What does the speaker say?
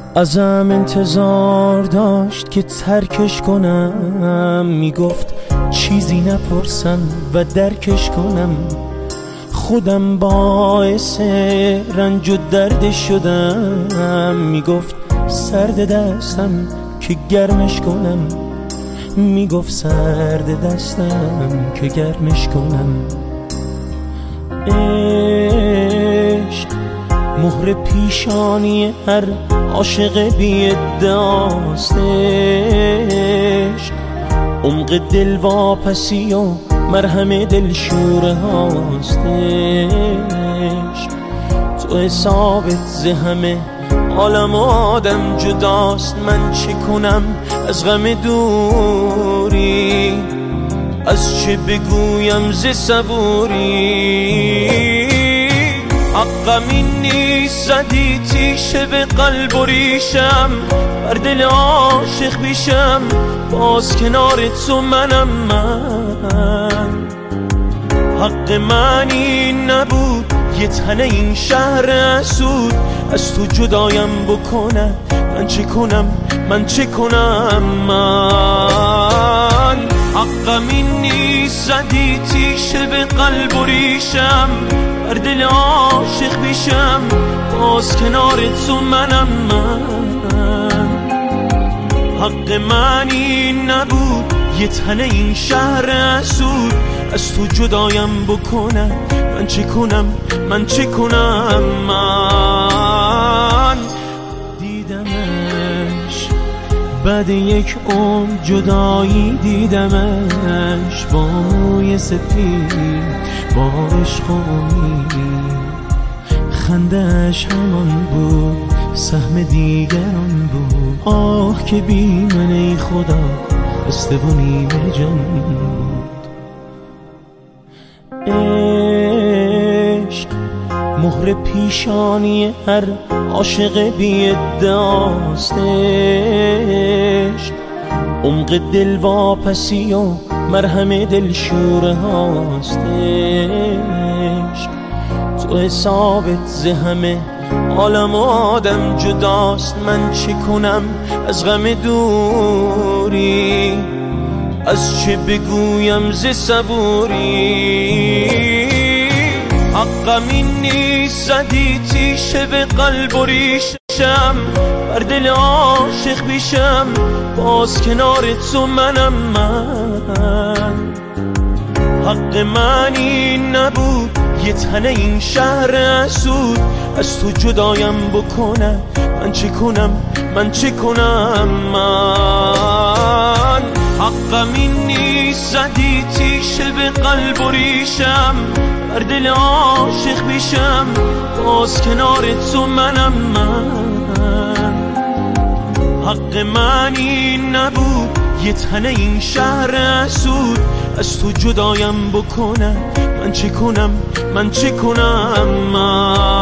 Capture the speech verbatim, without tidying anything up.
ازم انتظار داشت که ترکش کنم، میگفت چیزی نپرسم و درکش کنم. خودم باعث رنج و درد شدم، میگفت سرد دستم که گرمش کنم، میگفت سرد دستم که گرمش کنم. عشق مهر پیشانی هر عاشق بی ادعاست. عشق عمق دل واپسی و مرهم دلشوره هاست. عشق تو حسابت ز همه عالم آدم جداست. من چه کنم از غم دوری، از چه بگویم ز صبوری. حقم این نیست زدی تیشه به قلب و ریشم، بر دل عاشق بیشم باز کنار تو منم. من حق من این نبود یه تنه این شهر اسود از تو جدایم بکنه. من چه کنم من چه کنم من حقم این نیست زدی تیشه به قلب و ریشم، بر دل عاشق بیشم باز کنار تو منم. من حق من این نبود یه تنه این شهر اسود از تو جدایم بکنه. من چه کنم من چه کنم من دیدمش بعد یک عمر جدایی، دیدمش با موی سپید با عشق و امید. خندش همان بود سهم دیگران بود. آه که بی من ای خدا خسته و نیمه جان بود. عشق مهر پیشانی هر عاشق بی ادعاست. عشق عمق دل واپسی و مرهم دلشوره هاست. عشق تو حسابت ز همه عالم آدم جداست. من چه کنم از غم دوری، از چه بگویم ز صبوری. حقم این نیست زدی تیشه به قلب و ریشم، بر دل عاشق بیشم باز کنار تو منم. من حق من این نبود یه تنه این شهر اسود از تو جدایم بکنه. من چه کنم من چه کنم من حقم این نیست زدی تیشه به قلب و ریشم، بر دل عاشق بیشم باز کنار تو منم. من حق من این نبود یه تنه این شهر اسود از تو جدایم بکنه. من چه کنم من چه کنم من